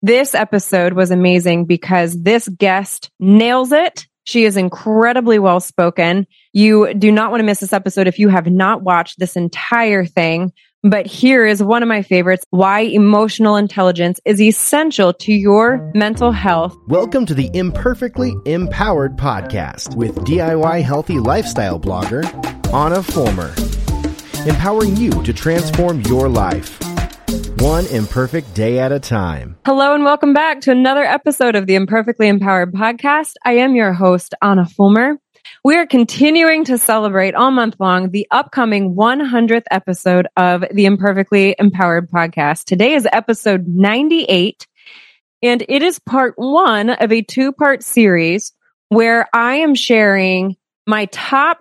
This episode was amazing because this guest nails it. She is incredibly well spoken. You do not want to miss this episode if you have not watched this entire thing. But here is one of my favorites, why emotional intelligence is essential to your mental health. Welcome to the Imperfectly Empowered podcast with DIY healthy lifestyle blogger, Anna Fulmer. Empowering you to transform your life, one imperfect day at a time. Hello and welcome back to another episode of the Imperfectly Empowered podcast. I am your host, Anna Fulmer. We are continuing to celebrate all month long the upcoming 100th episode of the Imperfectly Empowered podcast. Today is episode 98, and it is part one of a two-part series where I am sharing my top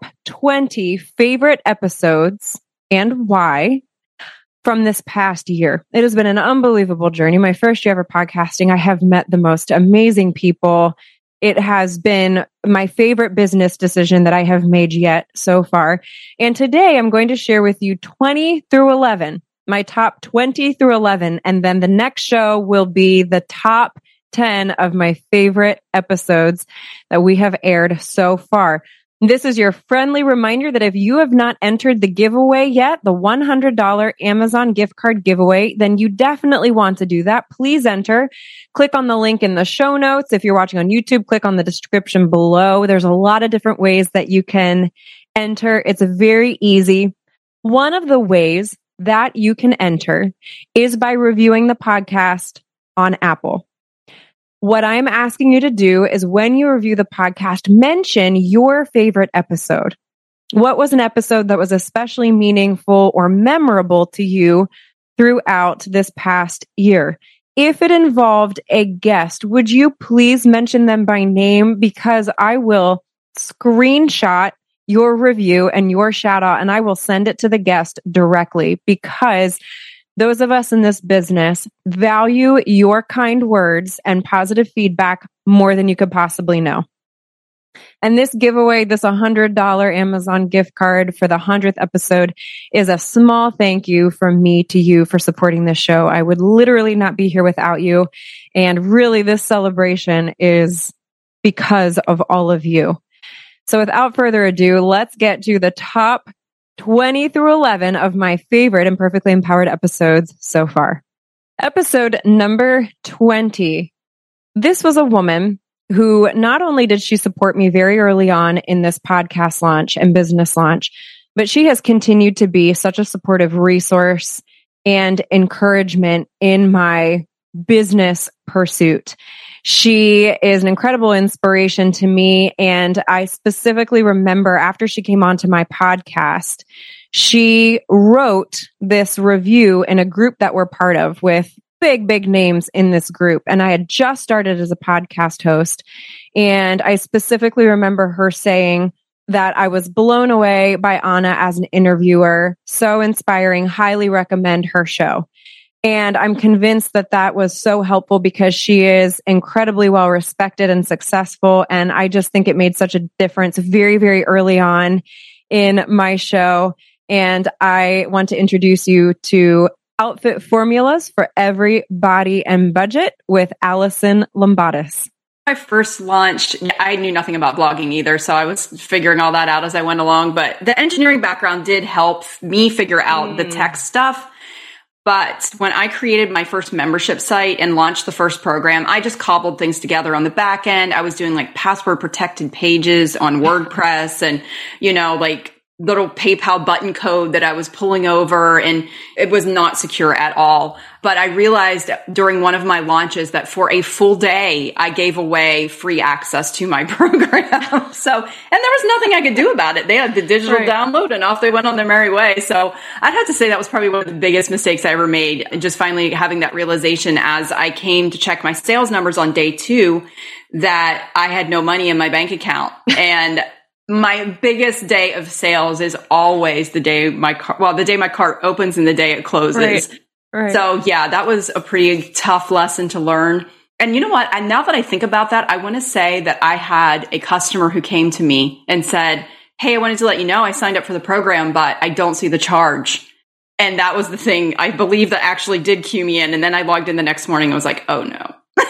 20 favorite episodes and why from this past year. It has been an unbelievable journey. My first year ever podcasting, I have met the most amazing people. It has been my favorite business decision that I have made yet so far. And today I'm going to share with you 20 through 11, my top 20 through 11. And then the next show will be the top 10 of my favorite episodes that we have aired so far. This is your friendly reminder that if you have not entered the giveaway yet, the $100 Amazon gift card giveaway, then you definitely want to do that. Please enter. Click on the link in the show notes. If you're watching on YouTube, click on the description below. There's a lot of different ways that you can enter. It's very easy. One of the ways that you can enter is by reviewing the podcast on Apple. What I'm asking you to do is when you review the podcast, mention your favorite episode. What was an episode that was especially meaningful or memorable to you throughout this past year? If it involved a guest, would you please mention them by name? Because I will screenshot your review and your shout out, and I will send it to the guest directly, because those of us in this business value your kind words and positive feedback more than you could possibly know. And this giveaway, this $100 Amazon gift card for the 100th episode, is a small thank you from me to you for supporting this show. I would literally not be here without you. And really, this celebration is because of all of you. So without further ado, let's get to the top 20 through 11 of my favorite Imperfectly Empowered episodes so far. Episode number 20. This was a woman who not only did she support me very early on in this podcast launch and business launch, but she has continued to be such a supportive resource and encouragement in my business pursuit. She is an incredible inspiration to me. And I specifically remember after she came onto my podcast, she wrote this review in a group that we're part of with big names in this group. And I had just started as a podcast host. And I specifically remember her saying that I was blown away by Anna as an interviewer. So inspiring. Highly recommend her show. And I'm convinced that that was so helpful because she is incredibly well respected and successful. And I just think it made such a difference very, very early on in my show. And I want to introduce you to Outfit Formulas for Every Body and Budget with Allison Lombatis. I first launched, I knew nothing about blogging either, so I was figuring all that out as I went along. But the engineering background did help me figure out the tech stuff. But when I created my first membership site and launched the first program, I just cobbled things together on the back end. I was doing like password protected pages on WordPress and, like little PayPal button code that I was pulling over, and it was not secure at all. But I realized during one of my launches that for a full day, I gave away free access to my program. And there was nothing I could do about it. They had the digital download and off they went on their merry way. So I'd have to say that was probably one of the biggest mistakes I ever made. And just finally having that realization as I came to check my sales numbers on day 2, that I had no money in my bank account. And my biggest day of sales is always the day my cart opens and the day it closes. Right. So yeah, that was a pretty tough lesson to learn. And you know what? And now that I think about that, I want to say that I had a customer who came to me and said, "Hey, I wanted to let you know I signed up for the program, but I don't see the charge." And that was the thing I believe that actually did cue me in. And then I logged in the next morning. I was like, oh no,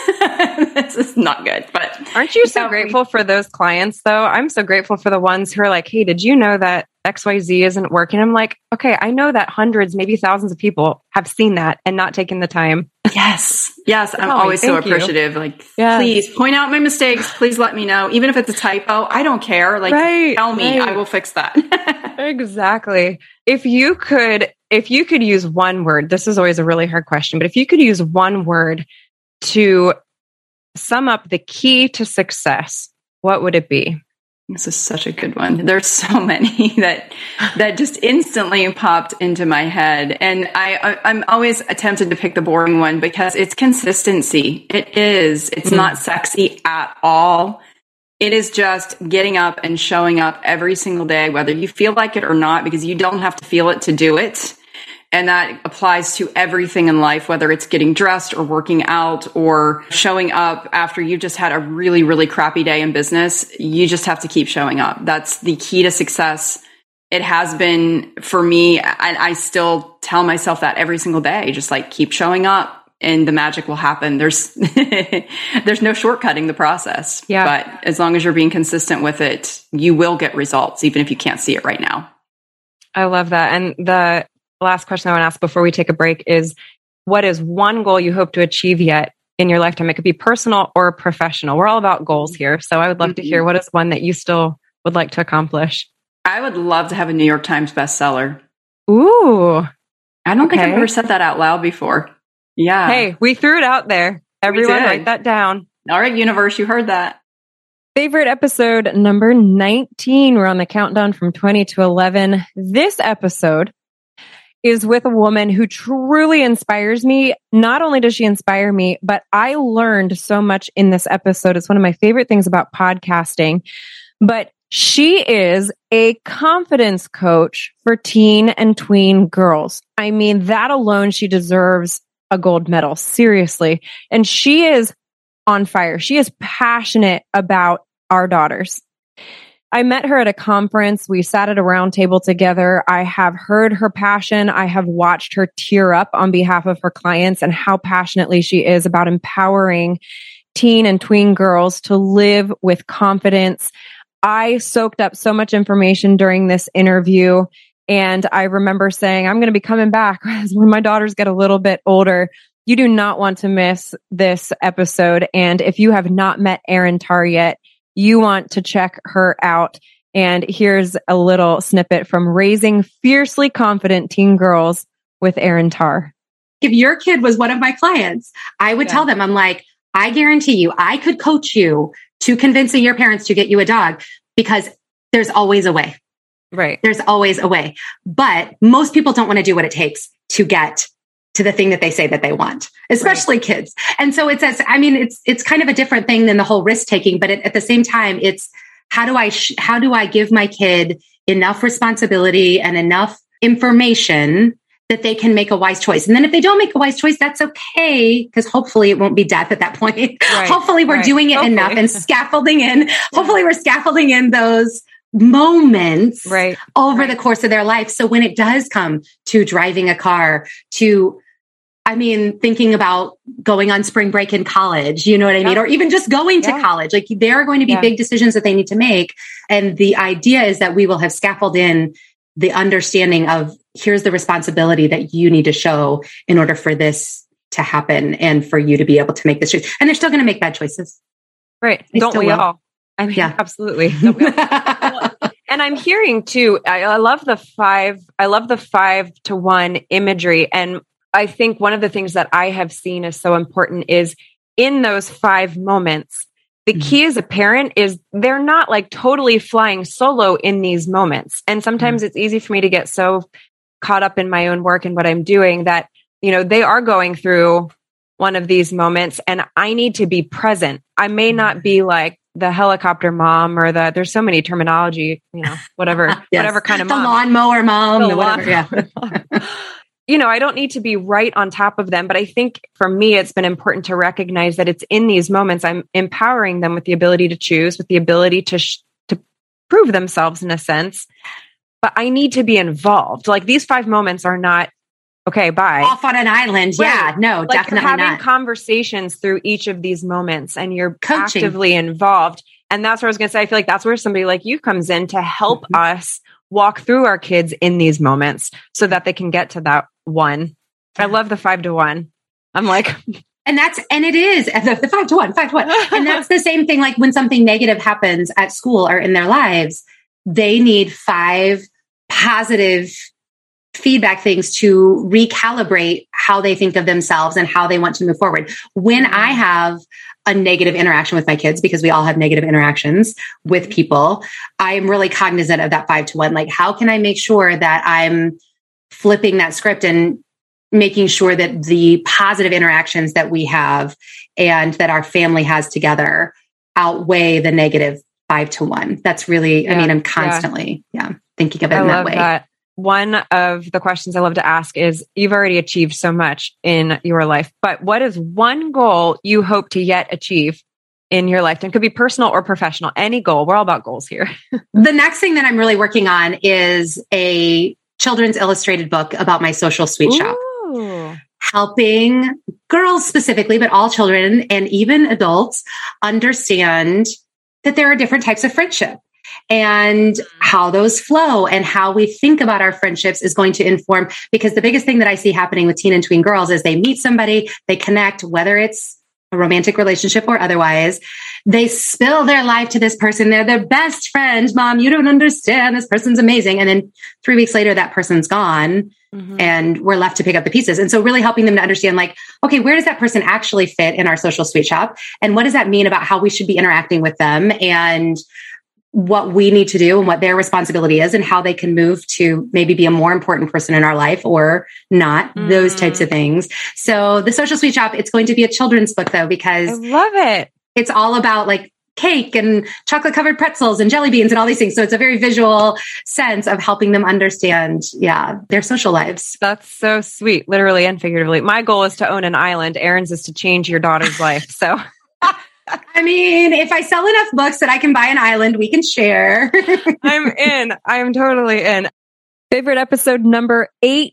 this is not good. But aren't you so grateful for those clients though? I'm so grateful for the ones who are like, hey, did you know that XYZ isn't working? I'm like, okay, I know that hundreds, maybe thousands of people have seen that and not taken the time. Yes. I'm always so appreciative. Like, please point out my mistakes. Please let me know. Even if it's a typo, I don't care. Like, tell me, I will fix that. Exactly. If you could use one word, this is always a really hard question, but if you could use one word to sum up the key to success, what would it be? This is such a good one. There's so many that just instantly popped into my head. And I'm always tempted to pick the boring one because it's consistency. It is. It's not sexy at all. It is just getting up and showing up every single day, whether you feel like it or not, because you don't have to feel it to do it. And that applies to everything in life, whether it's getting dressed or working out or showing up after you just had a really, really crappy day in business. You just have to keep showing up. That's the key to success. It has been for me. And I still tell myself that every single day, just like keep showing up and the magic will happen. There's no shortcutting the process. Yeah. But as long as you're being consistent with it, you will get results, even if you can't see it right now. I love that. And the last question I want to ask before we take a break is, what is one goal you hope to achieve yet in your lifetime? It could be personal or professional. We're all about goals here. So I would love to hear, what is one that you still would like to accomplish? I would love to have a New York Times bestseller. Ooh. I don't think I've ever said that out loud before. Yeah. Hey, we threw it out there. Everyone write that down. All right, universe, you heard that. Favorite episode number 19. We're on the countdown from 20 to 11. This episode is with a woman who truly inspires me. Not only does she inspire me, but I learned so much in this episode. It's one of my favorite things about podcasting. But she is a confidence coach for teen and tween girls. I mean, that alone, she deserves a gold medal. Seriously. And she is on fire. She is passionate about our daughters. I met her at a conference. We sat at a round table together. I have heard her passion. I have watched her tear up on behalf of her clients and how passionately she is about empowering teen and tween girls to live with confidence. I soaked up so much information during this interview. And I remember saying, I'm going to be coming back when my daughters get a little bit older. You do not want to miss this episode. And if you have not met Erin Tarr yet, you want to check her out. And here's a little snippet from Raising Fiercely Confident Teen Girls with Erin Tarr. If your kid was one of my clients, I would tell them, I'm like, I guarantee you, I could coach you to convincing your parents to get you a dog, because there's always a way. Right. There's always a way. But most people don't want to do what it takes to get to the thing that they say that they want, especially kids. And so it's kind of a different thing than the whole risk taking, but at the same time, it's how do I give my kid enough responsibility and enough information that they can make a wise choice. And then if they don't make a wise choice, that's okay, because hopefully it won't be death at that point. Right. Hopefully we're doing it enough and scaffolding in. Hopefully we're scaffolding in those moments over the course of their life. So when it does come to driving a car, thinking about going on spring break in college, you know what I mean? Or even just going to college, like there are going to be big decisions that they need to make. And the idea is that we will have scaffolded in the understanding of, here's the responsibility that you need to show in order for this to happen and for you to be able to make this choice. And they're still going to make bad choices. Right. Don't we all? I mean, absolutely. And I'm hearing too, I love the 5-to-1 imagery. And I think one of the things that I have seen is so important is in those 5 moments, the key as a parent is they're not like totally flying solo in these moments. And sometimes it's easy for me to get so caught up in my own work and what I'm doing that, they are going through one of these moments and I need to be present. I may not be like the helicopter mom or there's so many terminology, whatever kind of mom. The lawnmower mom, whatever. I don't need to be right on top of them, but I think for me, it's been important to recognize that it's in these moments I'm empowering them with the ability to choose, with the ability to prove themselves in a sense, but I need to be involved. Like these 5 moments are not okay, bye. Off on an island. Right. Yeah, no, like definitely having not. Conversations through each of these moments, and you're Coaching. actively involved. And that's what I was going to say. I feel like that's where somebody like you comes in to help us walk through our kids in these moments so that they can get to that one. I love the 5 to 1. I'm like, and it is the 5 to 1. And that's the same thing. Like when something negative happens at school or in their lives, they need 5 positive feedback things to recalibrate how they think of themselves and how they want to move forward. When I have a negative interaction with my kids, because we all have negative interactions with people, I am really cognizant of that 5 to 1. Like, how can I make sure that I'm flipping that script and making sure that the positive interactions that we have and that our family has together outweigh the negative 5 to 1. That's really, I mean, I'm constantly, thinking of it in that way. That. One of the questions I love to ask is, you've already achieved so much in your life, but what is one goal you hope to yet achieve in your life? And it could be personal or professional, any goal. We're all about goals here. The next thing that I'm really working on is a children's illustrated book about my social sweet shop. Helping girls specifically, but all children and even adults understand that there are different types of friendship and how those flow, and how we think about our friendships is going to inform, because the biggest thing that I see happening with teen and tween girls is they meet somebody, they connect, whether it's a romantic relationship or otherwise, they spill their life to this person. They're their best friend. Mom, you don't understand. This person's amazing. And then 3 weeks later, that person's gone and we're left to pick up the pieces. And so really helping them to understand, like, okay, where does that person actually fit in our social sweet shop? And what does that mean about how we should be interacting with them, and what we need to do and what their responsibility is, and how they can move to maybe be a more important person in our life or not, those types of things. So the social sweet shop, it's going to be a children's book though, because I love it. It's all about like cake and chocolate covered pretzels and jelly beans and all these things. So it's a very visual sense of helping them understand, their social lives. That's so sweet, literally and figuratively. My goal is to own an island. Erin's is to change your daughter's life. So I mean, if I sell enough books that I can buy an island, we can share. I'm in. I'm totally in. Favorite episode number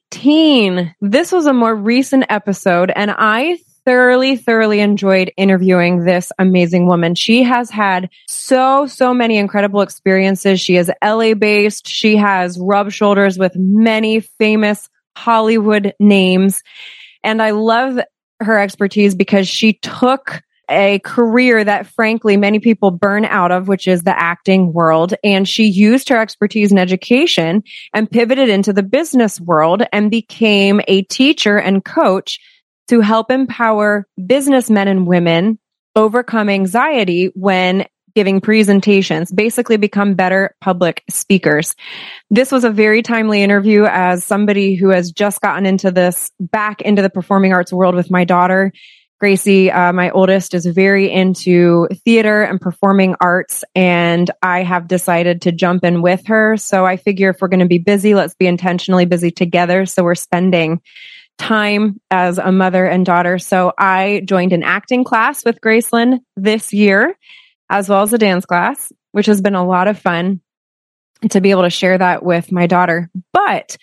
18. This was a more recent episode, and I thoroughly enjoyed interviewing this amazing woman. She has had so many incredible experiences. She is LA based. She has rubbed shoulders with many famous Hollywood names. And I love her expertise because she took a career that frankly many people burn out of, which is the acting world. And she used her expertise in education and pivoted into the business world and became a teacher and coach to help empower businessmen and women overcome anxiety when giving presentations, basically become better public speakers. This was a very timely interview as somebody who has just gotten into back into the performing arts world with my daughter. Gracie, my oldest, is very into theater and performing arts, and I have decided to jump in with her. So I figure if we're going to be busy, let's be intentionally busy together. So we're spending time as a mother and daughter. So I joined an acting class with Gracelyn this year, as well as a dance class, which has been a lot of fun to be able to share that with my daughter. But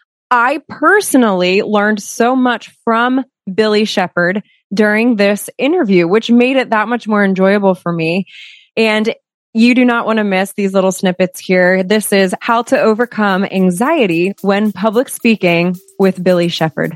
I personally learned so much from Billy Shepherd during this interview, which made it that much more enjoyable for me. And you do not want to miss these little snippets here. This is How to Overcome Anxiety When Public Speaking with Billy Shepherd.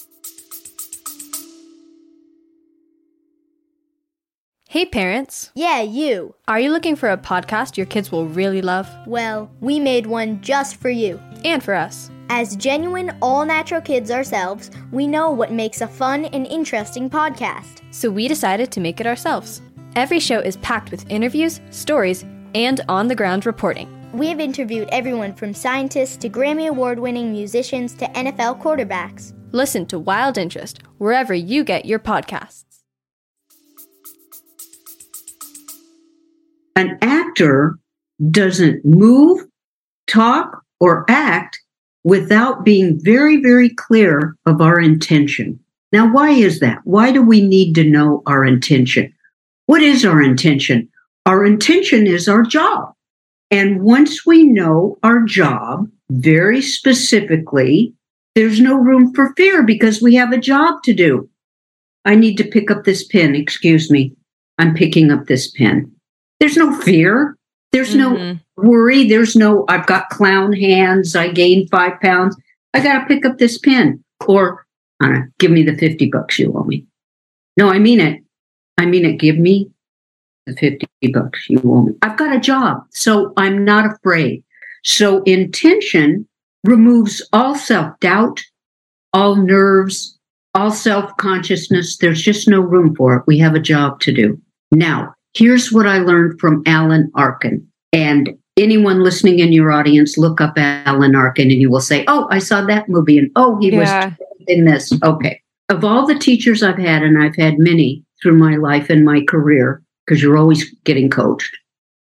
Hey parents. Yeah, you. Are you looking for a podcast your kids will really love? Well, we made one just for you. And for us. As genuine, all-natural kids ourselves, we know what makes a fun and interesting podcast. So we decided to make it ourselves. Every show is packed with interviews, stories, and on-the-ground reporting. We have interviewed everyone from scientists to Grammy Award-winning musicians to NFL quarterbacks. Listen to Wild Interest wherever you get your podcasts. An actor doesn't move, talk, or act without being very, very clear of our intention. Now, why is that? Why do we need to know our intention? What is our intention? Our intention is our job. And once we know our job very specifically, There's no room for fear because we have a job to do. I need to pick up this pen. Excuse me. I'm picking up this pen. There's no fear. There's no worry. There's no, I've got clown hands. I gained 5 pounds. I got to pick up this pen. Or, Anna, give me the $50 you owe me. No, I mean it. Give me the $50 you owe me. I've got a job, so I'm not afraid. So intention removes all self-doubt, all nerves, all self-consciousness. There's just no room for it. We have a job to do. Now, here's what I learned from Alan Arkin. And anyone listening in your audience, look up Alan Arkin and you will say, oh, I saw that movie. And oh, he was in this. Okay. Of all the teachers I've had, and I've had many through my life and my career, because you're always getting coached,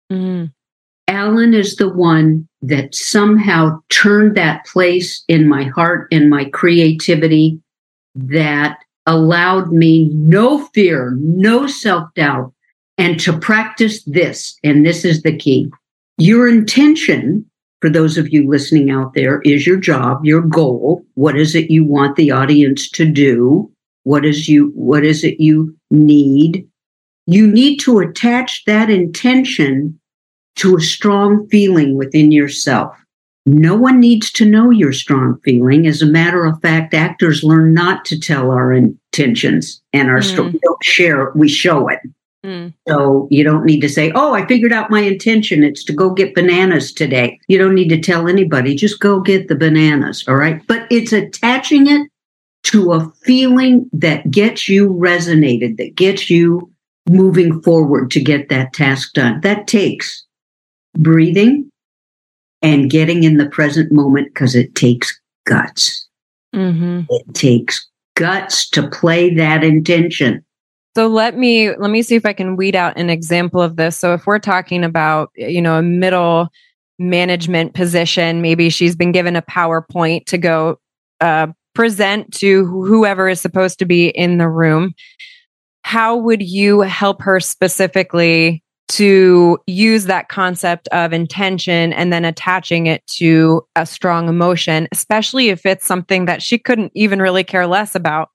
Alan is the one that somehow turned that place in my heart and my creativity that allowed me no fear, no self-doubt, and to practice this. And this is the key. Your intention, for those of you listening out there, is your job, your goal. What is it you want the audience to do? What is it you need? You need to attach that intention to a strong feeling within yourself. No one needs to know your strong feeling. As a matter of fact, actors learn not to tell our intentions and our story. We don't share it, we show it. So you don't need to say, oh, I figured out my intention. It's to go get bananas today. You don't need to tell anybody. Just go get the bananas. All right. But it's attaching it to a feeling that gets you resonated, that gets you moving forward to get that task done. That takes breathing and getting in the present moment, because it takes guts. It takes guts to play that intention. So let me see if I can weed out an example of this. So if we're talking about, a middle management position, maybe she's been given a PowerPoint to go present to whoever is supposed to be in the room. How would you help her specifically to use that concept of intention and then attaching it to a strong emotion, especially if it's something that she couldn't even really care less about?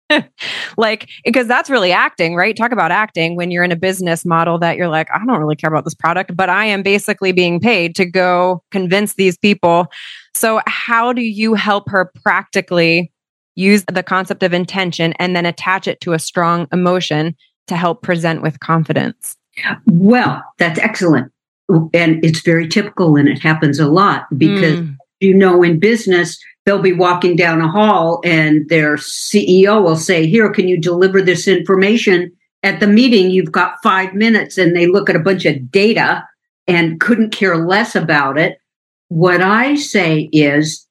Because that's really acting, right? Talk about acting when you're in a business model that you're like, I don't really care about this product, but I am basically being paid to go convince these people. So how do you help her practically use the concept of intention and then attach it to a strong emotion to help present with confidence? Well, that's excellent. And it's very typical, and it happens a lot because, in business, they'll be walking down a hall and their CEO will say, here, can you deliver this information at the meeting? You've got 5 minutes. And they look at a bunch of data and couldn't care less about it. What I say is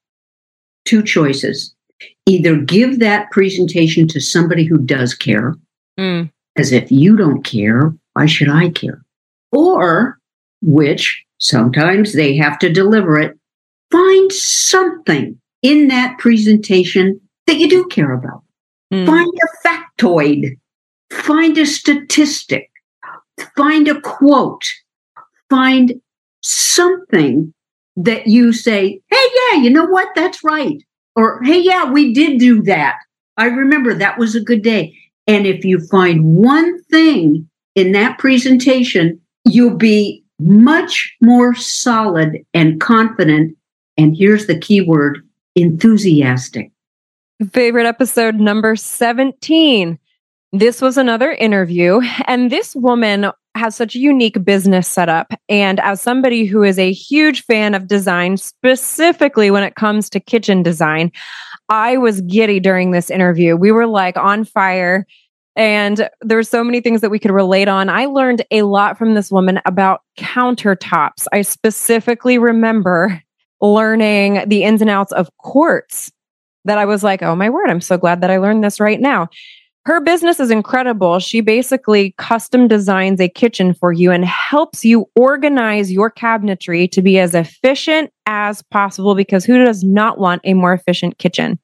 2 choices. Either give that presentation to somebody who does care, as if you don't care, why should I care? Or, which sometimes they have to deliver it, find something in that presentation that you do care about. Find a factoid, find a statistic, find a quote, find something that you say, hey, yeah, you know what? That's right. Or, hey, yeah, we did do that. I remember that was a good day. And if you find one thing in that presentation, you'll be much more solid and confident. And here's the key word, enthusiastic. Favorite episode number 17. This was another interview, and this woman has such a unique business setup. And as somebody who is a huge fan of design, specifically when it comes to kitchen design, I was giddy during this interview. We were like on fire, and there were so many things that we could relate on. I learned a lot from this woman about countertops. I specifically remember learning the ins and outs of quartz that I was like, oh my word, I'm so glad that I learned this right now. Her business is incredible. She basically custom designs a kitchen for you and helps you organize your cabinetry to be as efficient as possible, because who does not want a more efficient kitchen?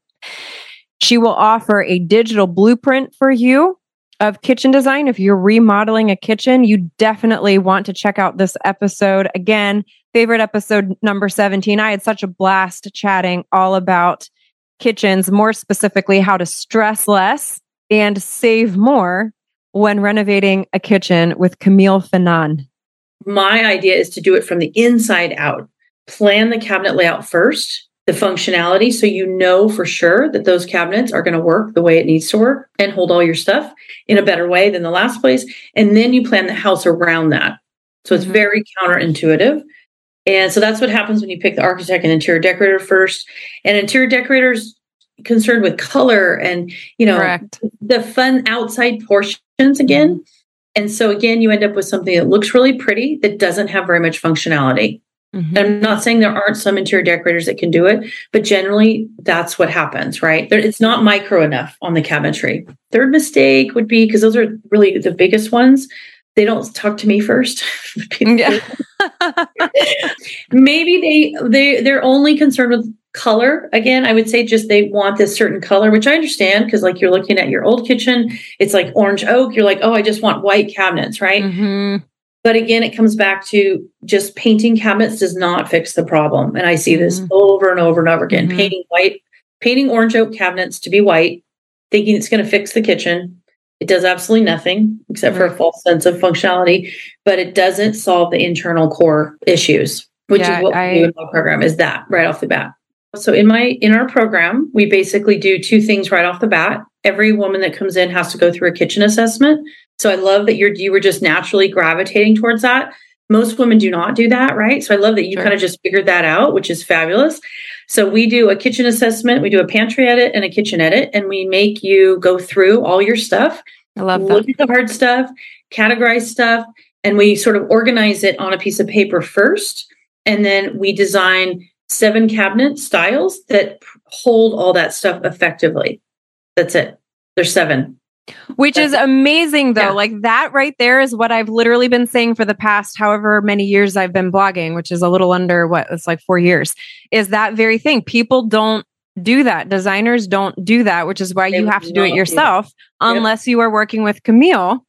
She will offer a digital blueprint for you of kitchen design. If you're remodeling a kitchen, you definitely want to check out this episode. Again, favorite episode number 17. I had such a blast chatting all about kitchens, more specifically, how to stress less and save more when renovating a kitchen with Camille Fanon. My idea is to do it from the inside out. Plan the cabinet layout first, the functionality, so you know for sure that those cabinets are going to work the way it needs to work and hold all your stuff in a better way than the last place. And then you plan the house around that. So it's very counterintuitive. And so that's what happens when you pick the architect and interior decorator first. And interior decorators concerned with color and, Correct. The fun outside portions again. And so again, you end up with something that looks really pretty that doesn't have very much functionality. And I'm not saying there aren't some interior decorators that can do it, but generally that's what happens, right? It's not micro enough on the cabinetry. Third mistake would be, because those are really the biggest ones, they don't talk to me first. Maybe they're only concerned with color. Again, I would say just they want this certain color, which I understand, because like you're looking at your old kitchen, it's like orange oak. You're like, oh, I just want white cabinets, right? But again, it comes back to just painting cabinets does not fix the problem. And I see this over and over and over again. Painting orange oak cabinets to be white, thinking it's going to fix the kitchen. It does absolutely nothing except for a false sense of functionality, but it doesn't solve the internal core issues, which is what we do in my program, is that right off the bat. So in our program, we basically do two things right off the bat. Every woman that comes in has to go through a kitchen assessment. So I love that you were just naturally gravitating towards that. Most women do not do that, right? So I love that you kind of just figured that out, which is fabulous. So we do a kitchen assessment, we do a pantry edit and a kitchen edit, and we make you go through all your stuff. I love that. Look at the hard stuff, categorize stuff, and we sort of organize it on a piece of paper first. And then we design 7 cabinet styles that hold all that stuff effectively. That's it. There's 7. Which is amazing, though. Like that right there is what I've literally been saying for the past however many years I've been blogging, which is a little under it's like 4 years, is that very thing. People don't do that. Designers don't do that, which is why you have to do it yourself unless you are working with Camille.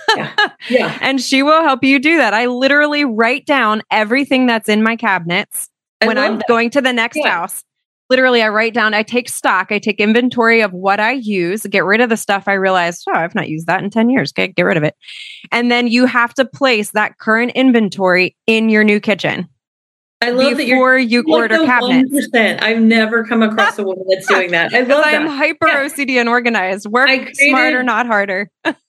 And she will help you do that. I literally write down everything that's in my cabinets when I'm going to the next house. Literally, I write down, I take stock, I take inventory of what I use, get rid of the stuff I realized, I've not used that in 10 years. Okay, get rid of it. And then you have to place that current inventory in your new kitchen. I love before you order cabinets. 1%. I've never come across a woman that's doing that. I love that. I'm hyper OCD and organized. Work smarter, not harder.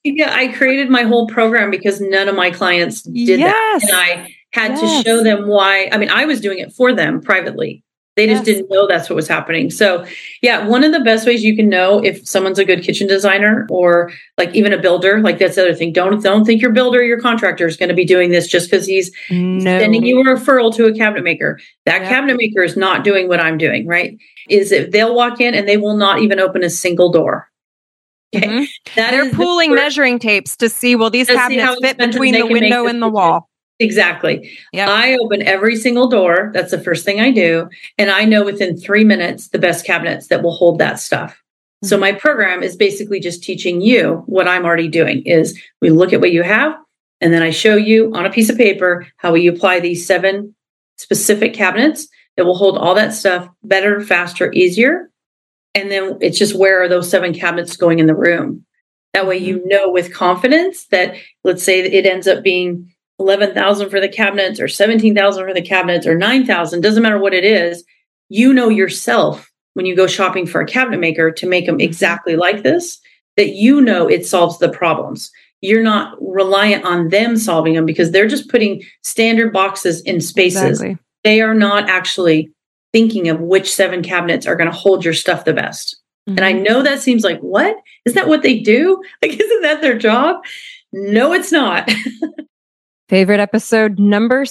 I created my whole program because none of my clients did that. And I had to show them why. I mean, I was doing it for them privately. They just didn't know that's what was happening. So one of the best ways you can know if someone's a good kitchen designer or like even a builder, like that's the other thing. Don't think your builder, your contractor is going to be doing this just because he's sending you a referral to a cabinet maker. That cabinet maker is not doing what I'm doing, right? Is if they'll walk in and they will not even open a single door. Okay. They're pulling measuring tapes to see, will these cabinets fit between the window and the wall? Exactly. Yep. I open every single door. That's the first thing I do. And I know within 3 minutes, the best cabinets that will hold that stuff. So my program is basically just teaching you what I'm already doing is we look at what you have. And then I show you on a piece of paper, how we apply these 7 specific cabinets that will hold all that stuff better, faster, easier. And then it's just, where are those 7 cabinets going in the room? That way, you know, with confidence that, let's say that it ends up being $11,000 for the cabinets or $17,000 for the cabinets or $9,000, doesn't matter what it is. You know yourself when you go shopping for a cabinet maker to make them exactly like this, that you know it solves the problems. You're not reliant on them solving them because they're just putting standard boxes in spaces. Exactly. They are not actually thinking of which 7 cabinets are going to hold your stuff the best. And I know that seems like, what? Is that what they do? Like, isn't that their job? No, it's not. Favorite episode number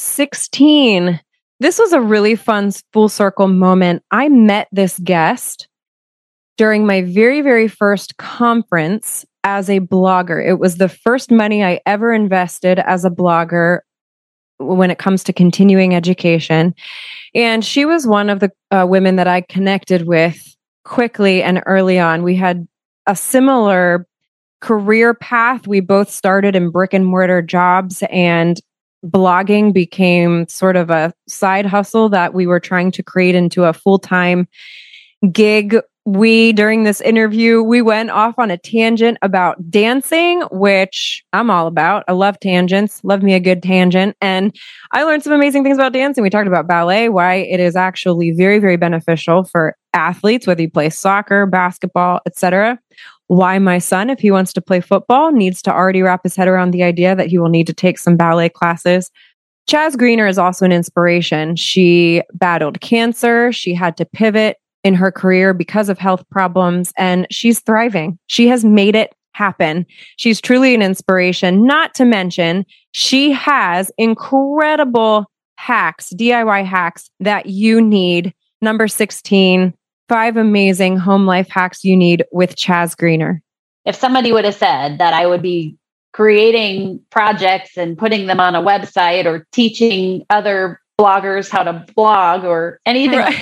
16. This was a really fun full circle moment. I met this guest during my very, very first conference as a blogger. It was the first money I ever invested as a blogger when it comes to continuing education. And she was one of the women that I connected with quickly and early on. We had a similar career path. We both started in brick and mortar jobs, and blogging became sort of a side hustle that we were trying to create into a full-time gig during this interview, we went off on a tangent about dancing, which I'm all about. I love tangents, love me a good tangent. And I learned some amazing things about dancing. We talked about ballet, why it is actually very, very beneficial for athletes, whether you play soccer, basketball, etc. Why my son, if he wants to play football, needs to already wrap his head around the idea that he will need to take some ballet classes. Chaz Greener is also an inspiration. She battled cancer. She had to pivot in her career because of health problems, and she's thriving. She has made it happen. She's truly an inspiration, not to mention she has incredible hacks, DIY hacks that you need. Number 16, 5 amazing home life hacks you need with Chaz Greener. If somebody would have said that I would be creating projects and putting them on a website or teaching other bloggers how to blog or anything, right,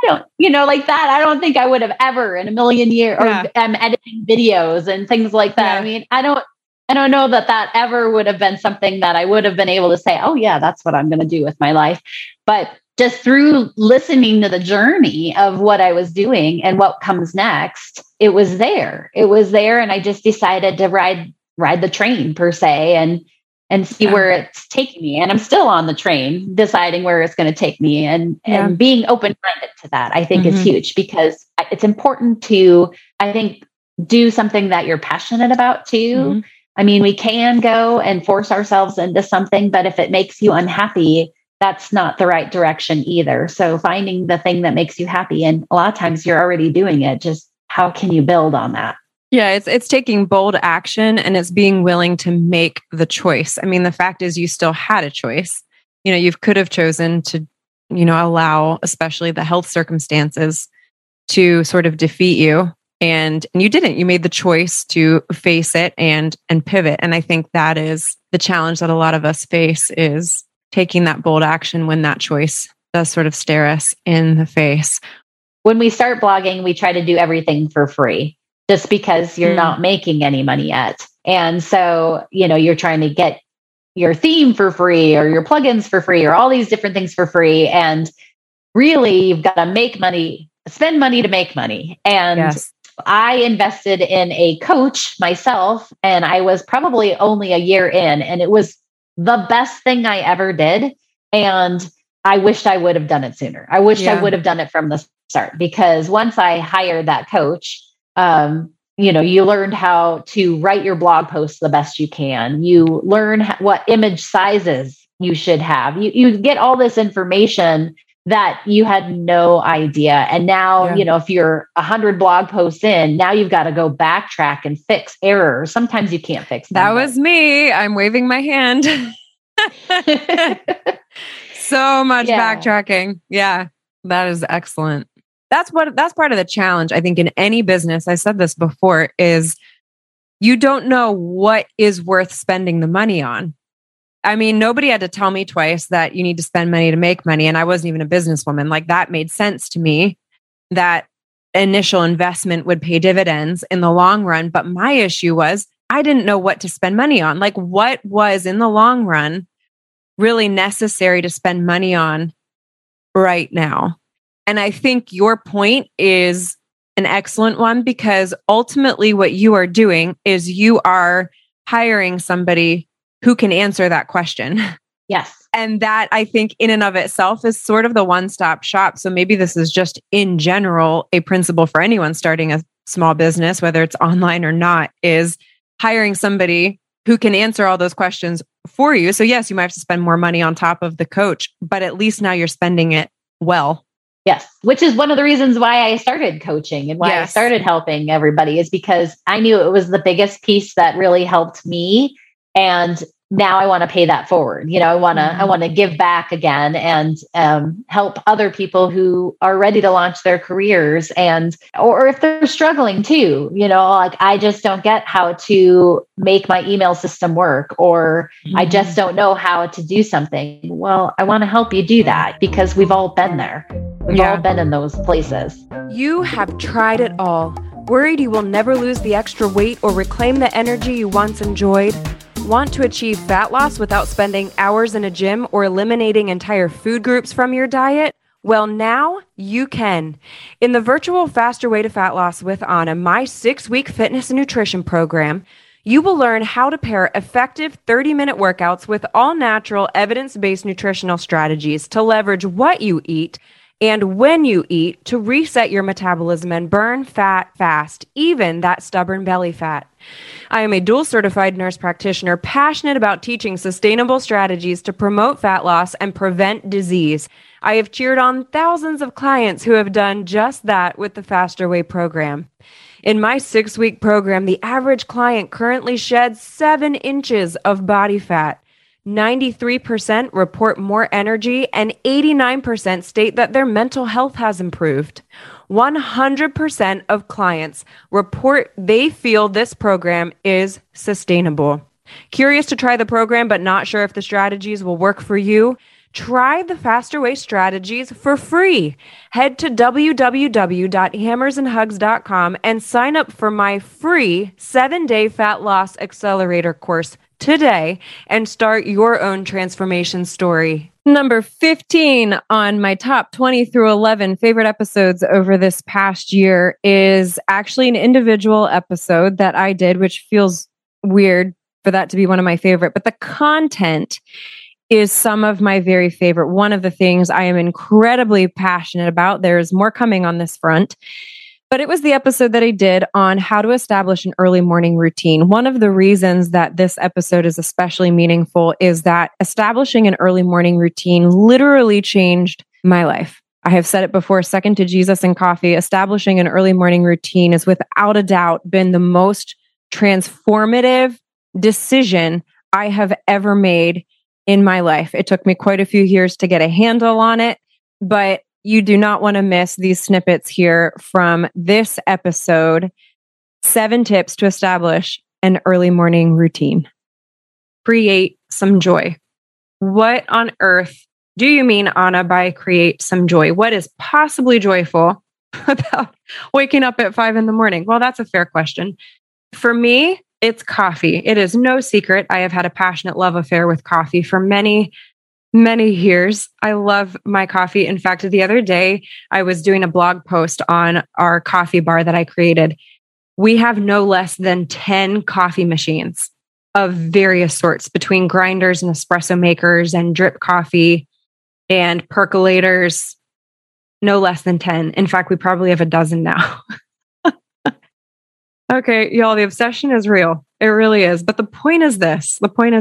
like that, I don't think I would have ever in a million years, or I'm editing videos and things like that. I mean, I don't know that ever would have been something that I would have been able to say, oh yeah, that's what I'm going to do with my life. But just through listening to the journey of what I was doing and what comes next, it was there. And I just decided to ride the train per se and see where it's taking me. And I'm still on the train deciding where it's going to take me and being open-minded to that, I think is huge, because it's important to, I think, do something that you're passionate about too. I mean, we can go and force ourselves into something, but if it makes you unhappy, that's not the right direction either. So finding the thing that makes you happy, and a lot of times you're already doing it, just how can you build on that? Yeah, it's taking bold action, and it's being willing to make the choice. I mean, the fact is you still had a choice. You could have chosen to, allow, especially the health circumstances, to sort of defeat you. And you didn't. You made the choice to face it and pivot. And I think that is the challenge that a lot of us face, is taking that bold action when that choice does sort of stare us in the face. When we start blogging, we try to do everything for free, just because you're not making any money yet. And so, you're trying to get your theme for free or your plugins for free or all these different things for free. And really, you've got to make money, spend money to make money. And I invested in a coach myself, and I was probably only a year in, and it was the best thing I ever did. And I wished I would have done it sooner. I wished I would have done it from the start, because once I hired that coach, you learned how to write your blog posts the best you can. You learn what image sizes you should have. You get all this information that you had no idea. And now, if you're 100 blog posts in, now you've got to go backtrack and fix errors. Sometimes you can't fix them. That was me. I'm waving my hand. So much backtracking. Yeah, that is excellent. That's part of the challenge, I think, in any business. I said this before, is you don't know what is worth spending the money on. I mean, nobody had to tell me twice that you need to spend money to make money. And I wasn't even a businesswoman. Like, that made sense to me, that initial investment would pay dividends in the long run. But my issue was I didn't know what to spend money on. Like, what was in the long run really necessary to spend money on right now? And I think your point is an excellent one, because ultimately what you are doing is you are hiring somebody who can answer that question. Yes. And that, I think, in and of itself is sort of the one-stop shop. So maybe this is just in general a principle for anyone starting a small business, whether it's online or not, is hiring somebody who can answer all those questions for you. So yes, you might have to spend more money on top of the coach, but at least now you're spending it well. Yes, which is one of the reasons why I started coaching and why I started helping everybody, is because I knew it was the biggest piece that really helped me. And now I want to pay that forward. I want to give back again and help other people who are ready to launch their careers, or if they're struggling too, like, I just don't get how to make my email system work, or I just don't know how to do something. Well, I want to help you do that, because we've all been there. We've all been in those places. You have tried it all. Worried you will never lose the extra weight or reclaim the energy you once enjoyed? Want to achieve fat loss without spending hours in a gym or eliminating entire food groups from your diet? Well, now you can. In the virtual Faster Way to Fat Loss with Anna, my 6-week fitness and nutrition program, you will learn how to pair effective 30-minute workouts with all natural, evidence-based nutritional strategies to leverage what you eat and when you eat to reset your metabolism and burn fat fast, even that stubborn belly fat. I am a dual certified nurse practitioner passionate about teaching sustainable strategies to promote fat loss and prevent disease. I have cheered on thousands of clients who have done just that with the Faster Way program. In my 6-week program, the average client currently sheds 7 inches of body fat. 93% report more energy and 89% state that their mental health has improved. 100% of clients report they feel this program is sustainable. Curious to try the program but not sure if the strategies will work for you? Try the Faster Way strategies for free. Head to www.hammersandhugs.com and sign up for my free 7-day fat loss accelerator course today and start your own transformation story. Number 15 on my top 20 through 11 favorite episodes over this past year is actually an individual episode that I did, which feels weird for that to be one of my favorite, but the content is some of my very favorite. One of the things I am incredibly passionate about. There's more coming on this front. But it was the episode that I did on how to establish an early morning routine. One of the reasons that this episode is especially meaningful is that establishing an early morning routine literally changed my life. I have said it before, second to Jesus and coffee, establishing an early morning routine has without a doubt been the most transformative decision I have ever made in my life. It took me quite a few years to get a handle on it, but you do not want to miss these snippets here from this episode. 7 tips to establish an early morning routine. Create some joy. What on earth do you mean, Anna, by create some joy? What is possibly joyful about waking up at 5 a.m? Well, that's a fair question. For me, it's coffee. It is no secret. I have had a passionate love affair with coffee for many years. I love my coffee. In fact, the other day, I was doing a blog post on our coffee bar that I created. We have no less than 10 coffee machines of various sorts between grinders and espresso makers and drip coffee and percolators. No less than 10. In fact, we probably have a dozen now. Okay, y'all, the obsession is real. It really is. But the point is this.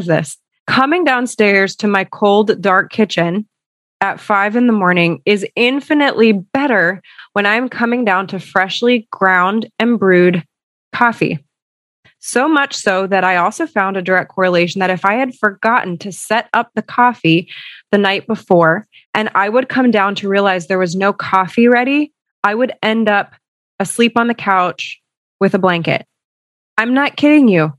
Coming downstairs to my cold, dark kitchen at 5 a.m. is infinitely better when I'm coming down to freshly ground and brewed coffee. So much so that I also found a direct correlation that if I had forgotten to set up the coffee the night before and I would come down to realize there was no coffee ready, I would end up asleep on the couch with a blanket. I'm not kidding you.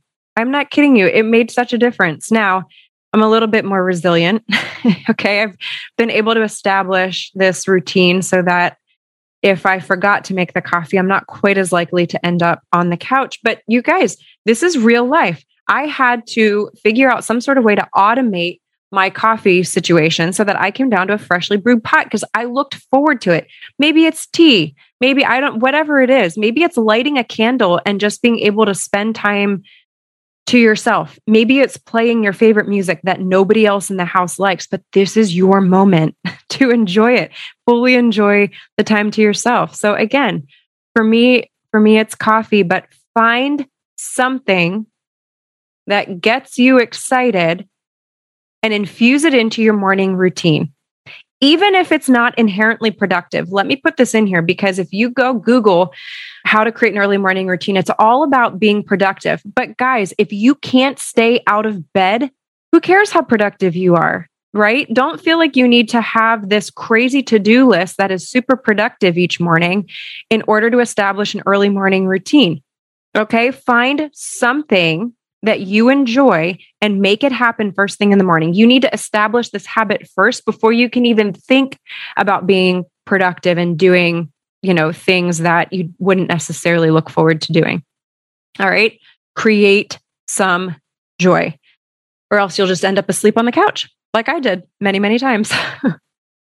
It made such a difference. Now, I'm a little bit more resilient. Okay. I've been able to establish this routine so that if I forgot to make the coffee, I'm not quite as likely to end up on the couch. But you guys, this is real life. I had to figure out some sort of way to automate my coffee situation so that I came down to a freshly brewed pot because I looked forward to it. Maybe it's tea. Maybe whatever it is. Maybe it's lighting a candle and just being able to spend time to yourself. Maybe it's playing your favorite music that nobody else in the house likes, but this is your moment to enjoy it. Fully enjoy the time to yourself. So again, for me, it's coffee, but find something that gets you excited and infuse it into your morning routine. Even if it's not inherently productive. Let me put this in here because if you go Google how to create an early morning routine, it's all about being productive. But guys, if you can't stay out of bed, who cares how productive you are, right? Don't feel like you need to have this crazy to-do list that is super productive each morning in order to establish an early morning routine. Okay, find something that you enjoy and make it happen first thing in the morning. You need to establish this habit first before you can even think about being productive and doing, things that you wouldn't necessarily look forward to doing. All right. Create some joy or else you'll just end up asleep on the couch like I did many, many times.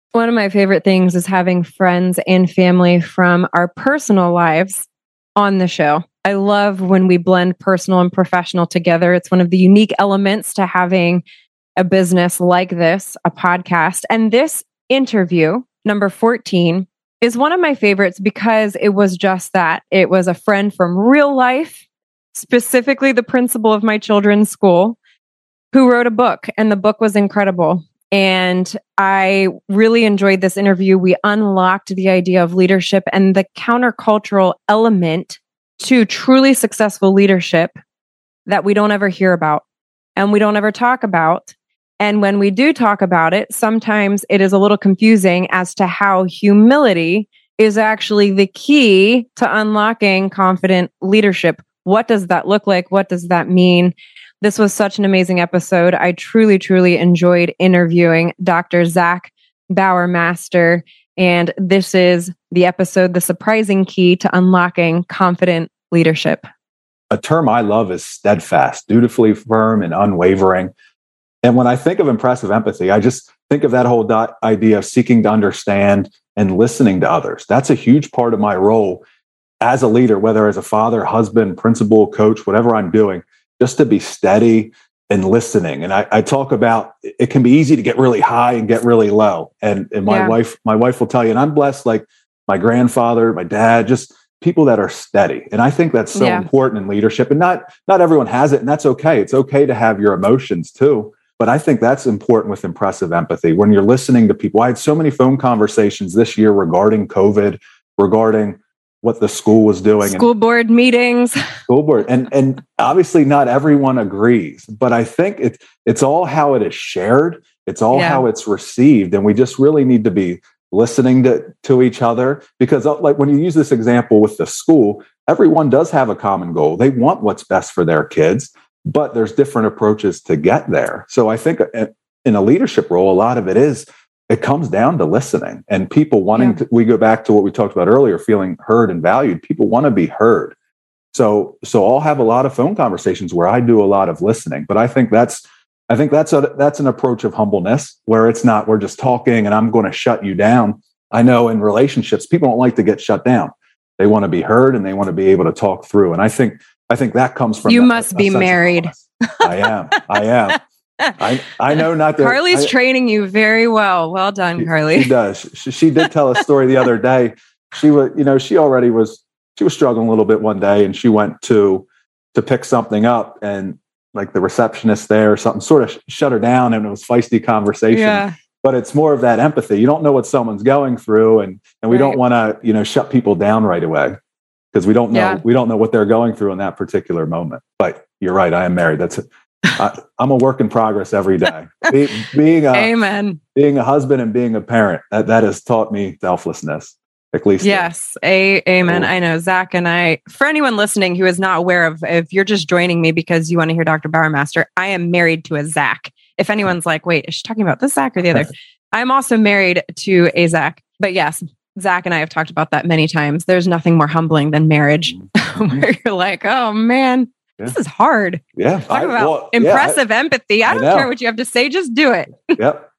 One of my favorite things is having friends and family from our personal lives on the show. I love when we blend personal and professional together. It's one of the unique elements to having a business like this, a podcast. And this interview, number 14, is one of my favorites because it was just that. It was a friend from real life, specifically the principal of my children's school, who wrote a book, and the book was incredible. And I really enjoyed this interview. We unlocked the idea of leadership and the countercultural element to truly successful leadership that we don't ever hear about and we don't ever talk about. And when we do talk about it, sometimes it is a little confusing as to how humility is actually the key to unlocking confident leadership. What does that look like? What does that mean? This was such an amazing episode. I truly, truly enjoyed interviewing Dr. Zach Bowermaster. And this is the episode, The Surprising Key to Unlocking Confident Leadership. A term I love is steadfast, dutifully firm and unwavering. And when I think of impressive empathy, I just think of that whole idea of seeking to understand and listening to others. That's a huge part of my role as a leader, whether as a father, husband, principal, coach, whatever I'm doing, just to be steady and listening. And I talk about, it can be easy to get really high and get really low. And my wife will tell you, and I'm blessed, like my grandfather, my dad, just people that are steady. And I think that's so important in leadership. And not everyone has it, and that's okay. It's okay to have your emotions too. But I think that's important with impressive empathy. When you're listening to people, I had so many phone conversations this year regarding COVID, regarding what the school was doing. School board meetings. School board. And obviously not everyone agrees, but I think it's all how it is shared. It's all how it's received. And we just really need to be listening to each other, because like when you use this example with the school, everyone does have a common goal. They want what's best for their kids, but there's different approaches to get there. So I think in a leadership role, a lot of it comes down to listening and people wanting to, we go back to what we talked about earlier, feeling heard and valued. People want to be heard. So I'll have a lot of phone conversations where I do a lot of listening, but I think that's an approach of humbleness where it's not, we're just talking and I'm going to shut you down. I know in relationships, people don't like to get shut down. They want to be heard and they want to be able to talk through. And I think that comes from, you must be married. I am. I know not that Carly's training you very well. Well done, Carly. She does. She did tell a story the other day. She was struggling a little bit one day, and she went to pick something up, and like the receptionist there or something sort of shut her down, and it was feisty conversation. Yeah. But it's more of that empathy. You don't know what someone's going through, and we don't want to, shut people down right away because we don't know what they're going through in that particular moment. But you're right. I am married. That's it. I'm a work in progress every day. Being a husband and being a parent, that has taught me selflessness, at least. Yes. Amen. I know Zach and I, for anyone listening who is not aware of, if you're just joining me because you want to hear Dr. Bowermaster, I am married to a Zach. If anyone's like, wait, is she talking about this Zach or the other? I'm also married to a Zach. But yes, Zach and I have talked about that many times. There's nothing more humbling than marriage where you're like, oh man, this is hard. Yeah. Talk about impressive empathy. I don't care what you have to say. Just do it. Yep.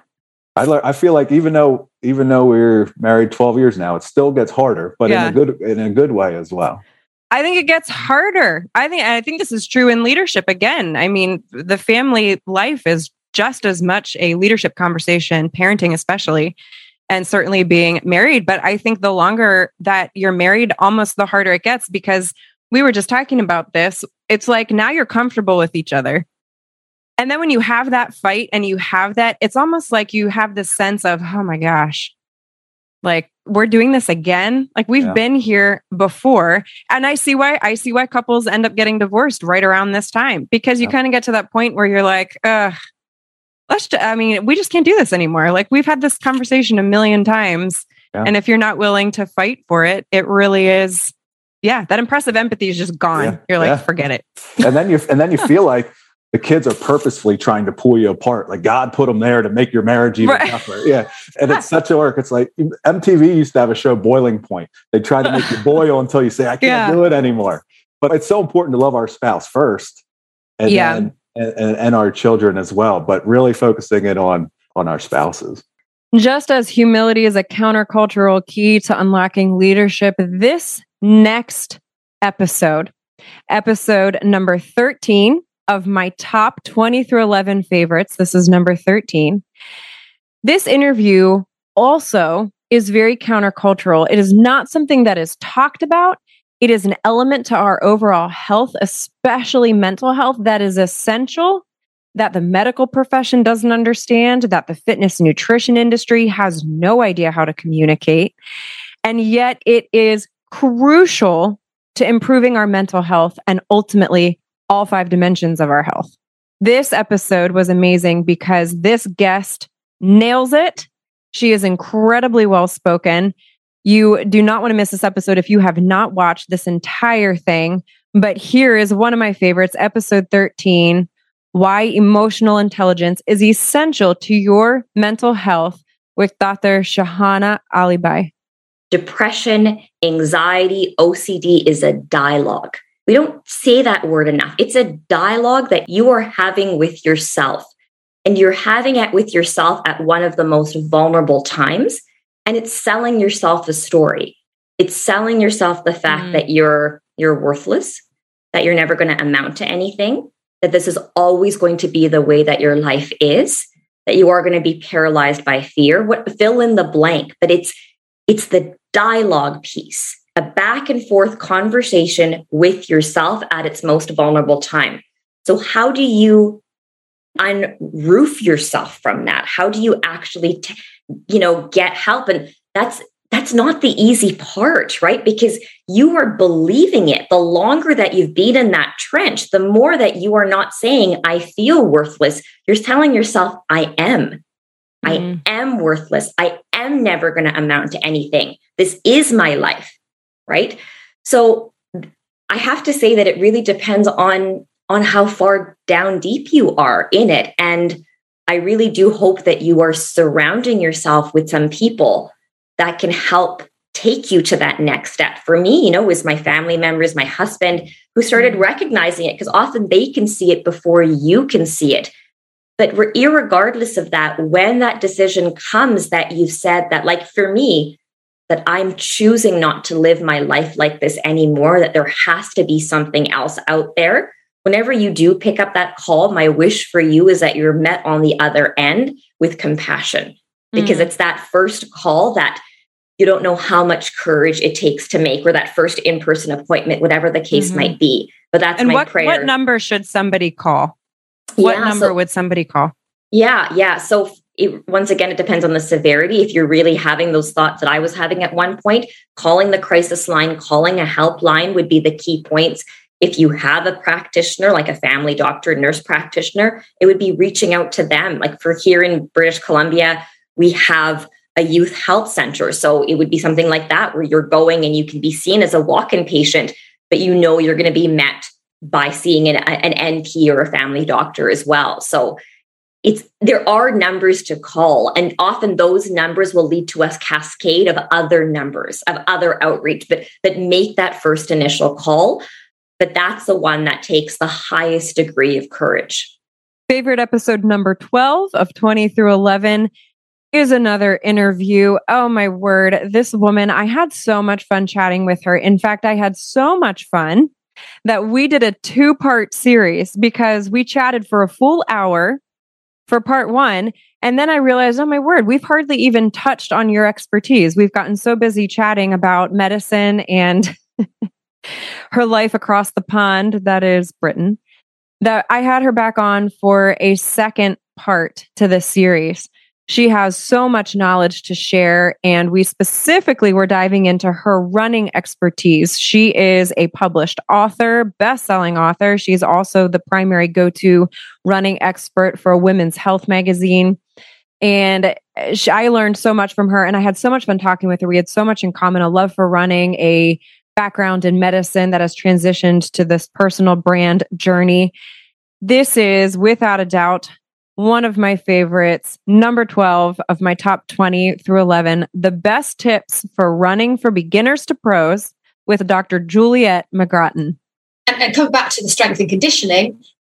I feel like even though we're married 12 years now, it still gets harder, but in a good way as well. I think it gets harder. I think this is true in leadership again. I mean, the family life is just as much a leadership conversation, parenting especially, and certainly being married. But I think the longer that you're married, almost the harder it gets, because we were just talking about this. It's like now you're comfortable with each other. And then when you have that fight and you have that, it's almost like you have this sense of, oh my gosh, like we're doing this again. Like we've been here before. And I see why couples end up getting divorced right around this time, because you kind of get to that point where you're like, we just can't do this anymore. Like we've had this conversation a million times. Yeah. And if you're not willing to fight for it, it really is. Yeah, that impressive empathy is just gone. Yeah, you're like, forget it. and then you feel like the kids are purposefully trying to pull you apart. Like God put them there to make your marriage even tougher. Yeah, and it's such a work. It's like MTV used to have a show, Boiling Point. They try to make you boil until you say, I can't do it anymore. But it's so important to love our spouse first, and then, and our children as well. But really focusing it on our spouses. Just as humility is a countercultural key to unlocking leadership, this next episode number 13 of my top 20 through 11 favorites, this is number 13. This interview also is very countercultural. It is not something that is talked about. It is an element to our overall health, especially mental health, that is essential, that the medical profession doesn't understand, that the fitness and nutrition industry has no idea how to communicate. And yet it is crucial to improving our mental health and ultimately all 5 dimensions of our health. This episode was amazing because this guest nails it. She is incredibly well spoken. You do not want to miss this episode if you have not watched this entire thing. But here is one of my favorites, episode 13, Why Emotional Intelligence is Essential to Your Mental Health, with Dr. Shahana Alibai. Depression, anxiety, OCD is a dialogue. We don't say that word enough. It's a dialogue that you are having with yourself. And you're having it with yourself at one of the most vulnerable times. And it's selling yourself a story. It's selling yourself the fact that you're worthless, that you're never going to amount to anything, that this is always going to be the way that your life is, that you are going to be paralyzed by fear. Fill in the blank, but it's the dialogue piece, a back and forth conversation with yourself at its most vulnerable time. So how do you unroof yourself from that? How do you actually, get help? And that's not the easy part, right? Because you are believing it. The longer that you've been in that trench, the more that you are not saying, I feel worthless. You're telling yourself, I am. I am worthless. I am never going to amount to anything. This is my life, right? So I have to say that it really depends on how far down deep you are in it. And I really do hope that you are surrounding yourself with some people that can help take you to that next step. For me, it was my family members, my husband, who started recognizing it, because often they can see it before you can see it. But irregardless of that, when that decision comes that you've said that, like for me, that I'm choosing not to live my life like this anymore, that there has to be something else out there. Whenever you do pick up that call, my wish for you is that you're met on the other end with compassion, because it's that first call that you don't know how much courage it takes to make, or that first in-person appointment, whatever the case might be. But that's my prayer. What number should somebody call? What number would somebody call? Yeah. So once again, it depends on the severity. If you're really having those thoughts that I was having at one point, calling the crisis line, calling a helpline would be the key points. If you have a practitioner, like a family doctor, nurse practitioner, it would be reaching out to them. Like for here in British Columbia, we have a youth health center. So it would be something like that, where you're going and you can be seen as a walk-in patient, but you're going to be met by seeing an NP or a family doctor as well. So there are numbers to call, and often those numbers will lead to a cascade of other numbers, of other outreach, but that make that first initial call. But that's the one that takes the highest degree of courage. Favorite episode number 12 of 20 through 11 is another interview. Oh my word. This woman, I had so much fun chatting with her. In fact, I had so much fun that we did a 2-part series, because we chatted for a full hour for part 1. And then I realized, oh my word, we've hardly even touched on your expertise. We've gotten so busy chatting about medicine and her life across the pond, that is Britain, that I had her back on for a second part to this series. She has so much knowledge to share, and we specifically were diving into her running expertise. She is a published author, best-selling author. She's also the primary go-to running expert for a women's health magazine. And I learned so much from her, and I had so much fun talking with her. We had so much in common, a love for running, a background in medicine that has transitioned to this personal brand journey. This is, without a doubt, one of my favorites, number 12 of my top 20 through 11, the best tips for running for beginners to pros, with Dr. Juliette McGrattan. And come back to the strength and conditioning.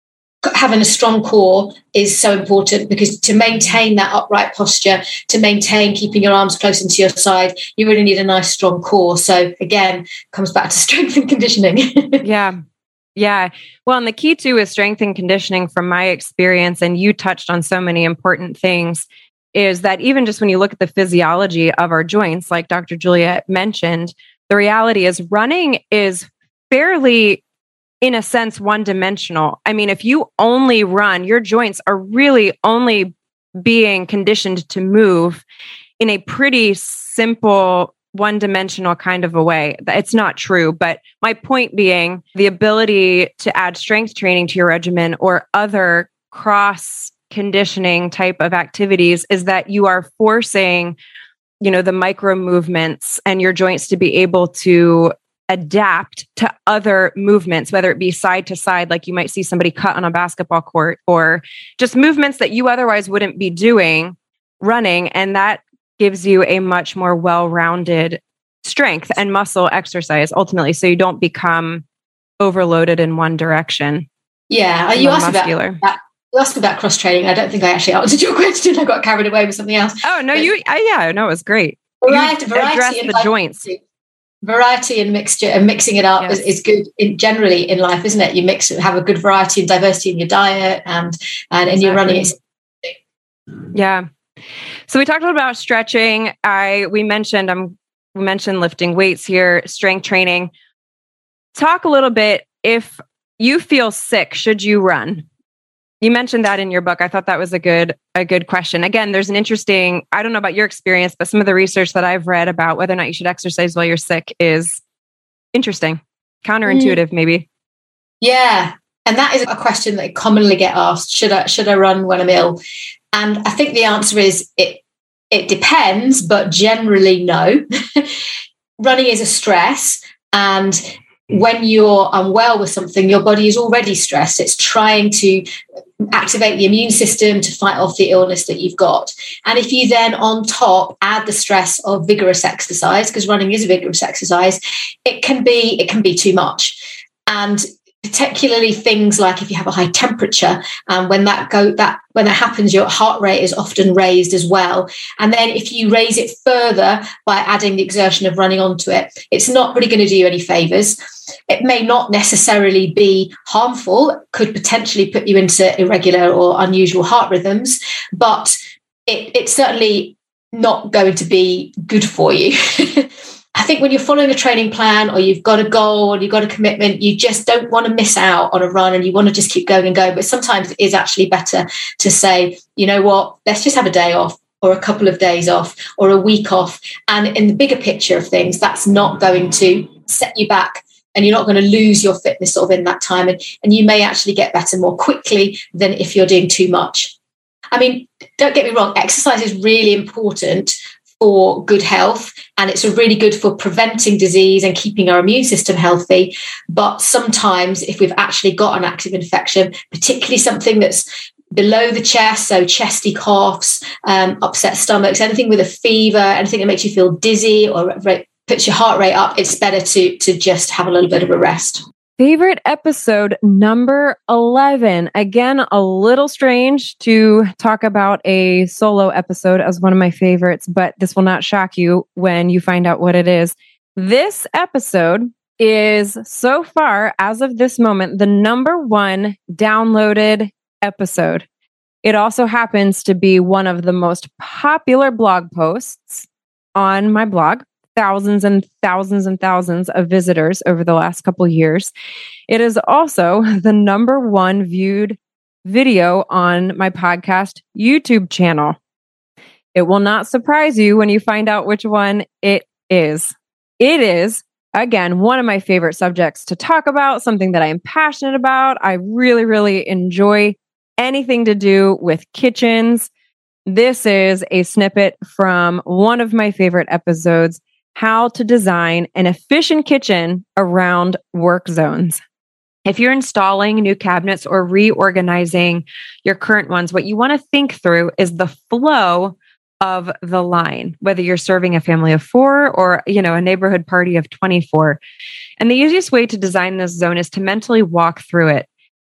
having a strong core is so important, because to maintain that upright posture, to maintain keeping your arms close into your side, you really need a nice strong core. So again, comes back to strength and conditioning. Yeah. Well, and the key too is strength and conditioning from my experience, and you touched on so many important things, is that even just when you look at the physiology of our joints, like Dr. Juliet mentioned, the reality is running is fairly, in a sense, one-dimensional. I mean, if you only run, your joints are really only being conditioned to move in a pretty simple, one-dimensional kind of a way. It's not true, but my point being, the ability to add strength training to your regimen or other cross conditioning type of activities is that you are forcing, the micro movements and your joints to be able to adapt to other movements, whether it be side to side, like you might see somebody cut on a basketball court, or just movements that you otherwise wouldn't be doing running. And that gives you a much more well-rounded strength and muscle exercise ultimately. So you don't become overloaded in one direction. Yeah. You asked about cross training. I don't think I actually answered your question. I got carried away with something else. Oh, no, it was great. Variety the joints. Variety and mixture and mixing it up is good generally in life, isn't it? You have a good variety and diversity in your diet and in your running. Yeah. So we talked a little about stretching. We mentioned lifting weights here, strength training. Talk a little bit, if you feel sick, should you run? You mentioned that in your book. I thought that was a good question. Again, there's an interesting, I don't know about your experience, but some of the research that I've read about whether or not you should exercise while you're sick is interesting, counterintuitive, maybe. Yeah. And that is a question that I commonly get asked. Should I run when I'm ill? And I think the answer is it depends, but generally no. Running is a stress, and when you're unwell with something, your body is already stressed. It's trying to activate the immune system to fight off the illness that you've got. And if you then on top add the stress of vigorous exercise, because running is a vigorous exercise, it can be too much. And particularly things like if you have a high temperature, when that happens, your heart rate is often raised as well. And then if you raise it further by adding the exertion of running onto it, it's not really going to do you any favors. It may not necessarily be harmful, it could potentially put you into irregular or unusual heart rhythms, but it's certainly not going to be good for you. I think when you're following a training plan, or you've got a goal and you've got a commitment, you just don't want to miss out on a run and you want to just keep going and go. But sometimes it is actually better to say, you know what, let's just have a day off, or a couple of days off, or a week off. And in the bigger picture of things, that's not going to set you back, and you're not going to lose your fitness sort of in that time. And you may actually get better more quickly than if you're doing too much. I mean, don't get me wrong, exercise is really important for good health, and it's really good for preventing disease and keeping our immune system healthy. But sometimes if we've actually got an active infection, particularly something that's below the chest, so chesty coughs, upset stomachs, anything with a fever, anything that makes you feel dizzy or puts your heart rate up, it's better to just have a little bit of a rest. Favorite episode number 11. Again, a little strange to talk about a solo episode as one of my favorites, but this will not shock you when you find out what it is. This episode is so far, as of this moment, the number 1 downloaded episode. It also happens to be one of the most popular blog posts on my blog. Thousands and thousands and thousands of visitors over the last couple of years. It is also the number 1 viewed video on my podcast YouTube channel. It will not surprise you when you find out which one it is. It is, again, one of my favorite subjects to talk about, something that I am passionate about. I really, really enjoy anything to do with kitchens. This is a snippet from one of my favorite episodes, how to design an efficient kitchen around work zones. If you're installing new cabinets or reorganizing your current ones, what you want to think through is the flow of the line, whether you're serving a family of 4 or, a neighborhood party of 24. And the easiest way to design this zone is to mentally walk through it.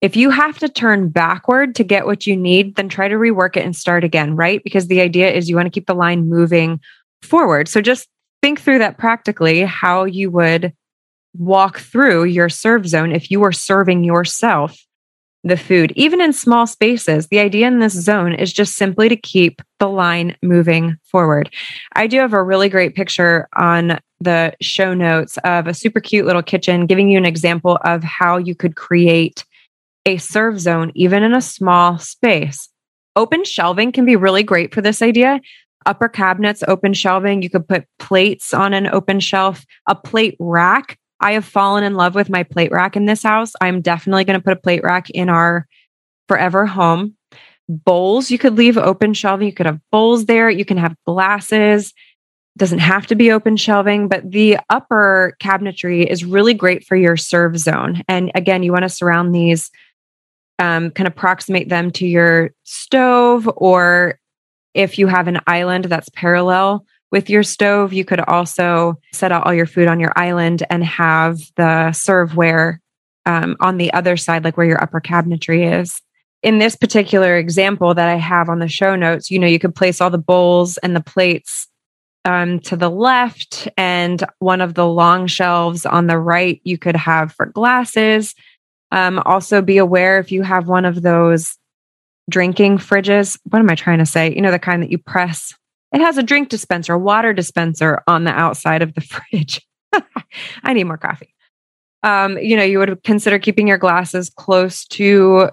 If you have to turn backward to get what you need, then try to rework it and start again, right? Because the idea is you want to keep the line moving forward. So just think through that practically, how you would walk through your serve zone if you were serving yourself the food, even in small spaces. The idea in this zone is just simply to keep the line moving forward. I do have a really great picture on the show notes of a super cute little kitchen, giving you an example of how you could create a serve zone, even in a small space. Open shelving can be really great for this idea. Upper cabinets, open shelving. You could put plates on an open shelf, a plate rack. I have fallen in love with my plate rack in this house. I'm definitely going to put a plate rack in our forever home. Bowls, you could leave open shelving. You could have bowls there. You can have glasses. Doesn't have to be open shelving, but the upper cabinetry is really great for your serve zone. And again, you want to surround these, kind of approximate them to your stove, or if you have an island that's parallel with your stove, you could also set out all your food on your island and have the serveware on the other side, like where your upper cabinetry is. In this particular example that I have on the show notes, you could place all the bowls and the plates to the left, and one of the long shelves on the right you could have for glasses. Also be aware if you have one of those drinking fridges. What am I trying to say? The kind that you press. It has a drink dispenser, a water dispenser on the outside of the fridge. I need more coffee. You would consider keeping your glasses close to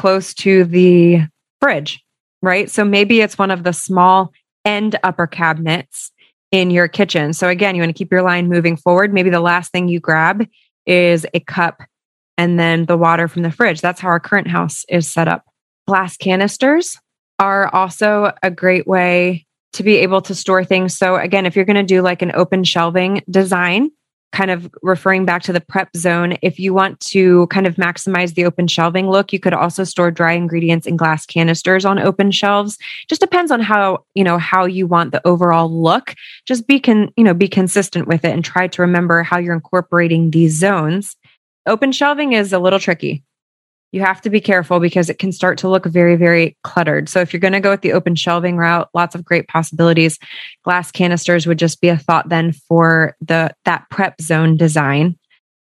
the fridge, right? So maybe it's one of the small end upper cabinets in your kitchen. So again, you want to keep your line moving forward. Maybe the last thing you grab is a cup and then the water from the fridge. That's how our current house is set up. Glass canisters are also a great way to be able to store things. So again, if you're going to do like an open shelving design, kind of referring back to the prep zone, if you want to kind of maximize the open shelving look, you could also store dry ingredients in glass canisters on open shelves. Just depends on how you want the overall look. Just be consistent with it and try to remember how you're incorporating these zones. Open shelving is a little tricky. You have to be careful because it can start to look very, very cluttered. So if you're going to go with the open shelving route, lots of great possibilities. Glass canisters would just be a thought then for that prep zone design.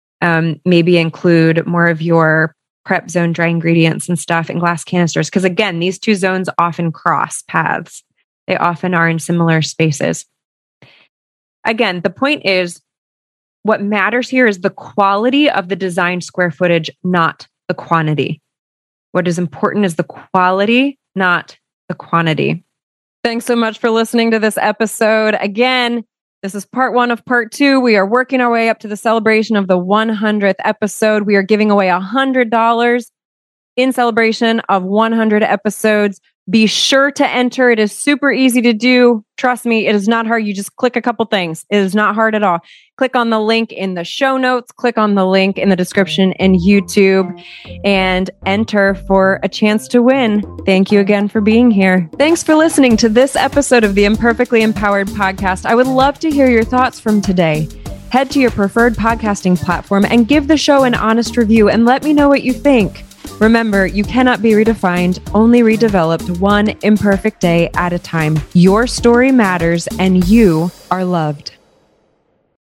Maybe include more of your prep zone dry ingredients and stuff in glass canisters. Because again, these two zones often cross paths. They often are in similar spaces. Again, the point is, what matters here is the quality of the design square footage, not the quantity. What is important is the quality, not the quantity. Thanks so much for listening to this episode. Again, this is part 1 of part 2. We are working our way up to the celebration of the 100th episode. We are giving away $100 in celebration of 100 episodes. Be sure to enter. It is super easy to do. Trust me, it is not hard. You just click a couple things. It is not hard at all. Click on the link in the show notes. Click on the link in the description in YouTube and enter for a chance to win. Thank you again for being here. Thanks for listening to this episode of the Imperfectly Empowered podcast. I would love to hear your thoughts from today. Head to your preferred podcasting platform and give the show an honest review and let me know what you think. Remember, you cannot be redefined, only redeveloped one imperfect day at a time. Your story matters and you are loved.